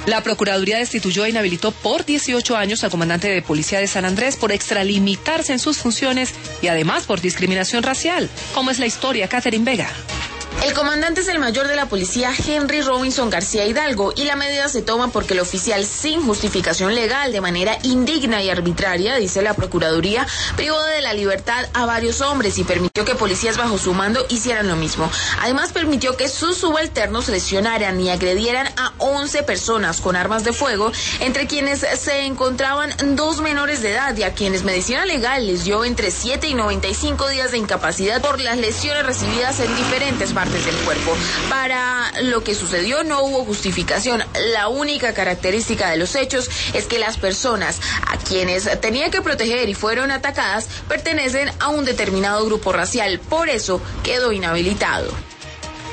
La Procuraduría destituyó e inhabilitó por 18 años al comandante de policía de San Andrés por extralimitarse en sus funciones y además por discriminación racial. ¿Cómo es la historia, Catherine Vega? El comandante es el mayor de la policía, Henry Robinson García Hidalgo, y la medida se toma porque el oficial, sin justificación legal, de manera indigna y arbitraria, dice la Procuraduría, privó de la libertad a varios hombres y permitió que policías bajo su mando hicieran lo mismo. Además, permitió que sus subalternos lesionaran y agredieran a 11 personas con armas de fuego, entre quienes se encontraban 2 menores de edad y a quienes medicina legal les dio entre 7 y 95 días de incapacidad por las lesiones recibidas en diferentes partes del cuerpo. Para lo que sucedió no hubo justificación. La única característica de los hechos es que las personas a quienes tenía que proteger y fueron atacadas pertenecen a un determinado grupo racial. Por eso quedó inhabilitado.